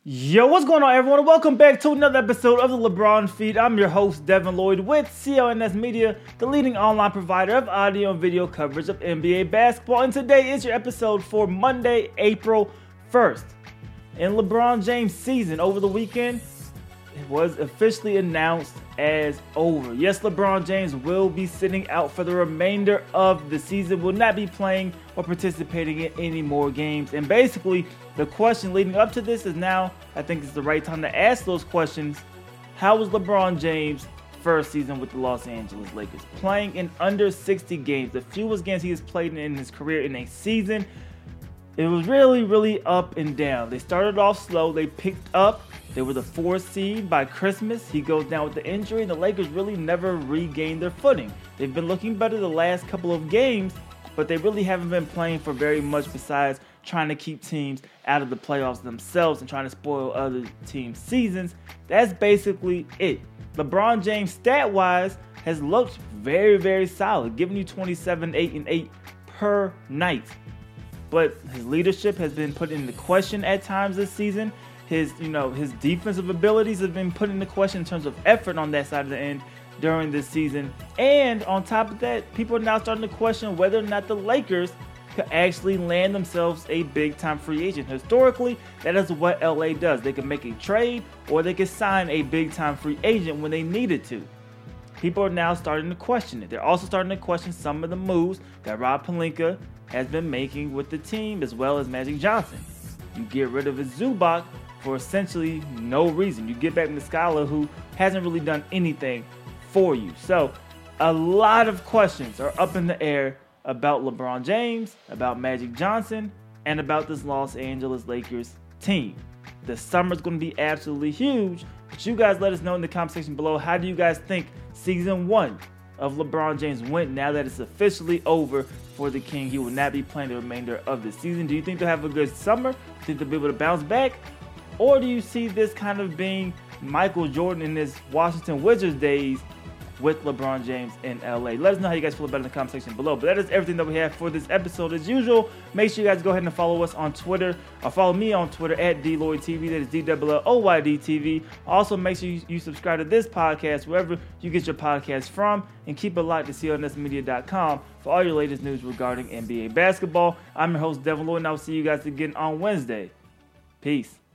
Yo, what's going on, everyone? Welcome back to another episode of the LeBron Feed. I'm your host, Devin Lloyd, with CLNS Media, the leading online provider of audio and video coverage of NBA basketball. And today is your episode for Monday, April 1st. In LeBron James' season over the weekend, it was officially announced as over. Yes, LeBron James will be sitting out for the remainder of the season, will not be playing or participating in any more games. And basically, the question leading up to this is now, I think it's the right time to ask those questions. How was LeBron James' first season with the Los Angeles Lakers? Playing in under 60 games, the fewest games he has played in his career in a season. It was really up and down. They started off slow. They picked up. They were the 4th seed by Christmas. He goes down with the injury, and the Lakers really never regained their footing. They've been looking better the last couple of games, but they really haven't been playing for very much besides trying to keep teams out of the playoffs themselves and trying to spoil other teams' seasons. That's basically it. LeBron James, stat-wise, has looked very solid, giving you 27, 8, and 8 per night. But his leadership has been put into question at times this season. His defensive abilities have been put into question in terms of effort on that side of the end during this season. And on top of that, people are now starting to question whether or not the Lakers could actually land themselves a big-time free agent. Historically, that is what LA does. They can make a trade or they can sign a big-time free agent when they needed to. People are now starting to question it. They're also starting to question some of the moves that Rob Pelinka has been making with the team, as well as Magic Johnson. You get rid of Zubac for essentially no reason. You get back Muscala, who hasn't really done anything for you. So a lot of questions are up in the air about LeBron James, about Magic Johnson, and about this Los Angeles Lakers team. The summer's going to be absolutely huge, but you guys let us know in the comment section below, how do you guys think season 1 of LeBron James went now that it's officially over for the King? He will not be playing the remainder of the season. Do you think they'll have a good summer? Do you think they'll be able to bounce back? Or do you see this kind of being Michael Jordan in his Washington Wizards days with LeBron James in LA? Let us know how you guys feel about it in the comment section below. But that is everything that we have for this episode. As usual, make sure you guys go ahead and follow us on Twitter, or follow me on Twitter at DLloydTV. That is DLLOYDTV. Also, make sure you subscribe to this podcast wherever you get your podcast from, and keep it locked to CLNSmedia.com for all your latest news regarding NBA basketball. I'm your host, Devin Lloyd, and I'll see you guys again on Wednesday. Peace.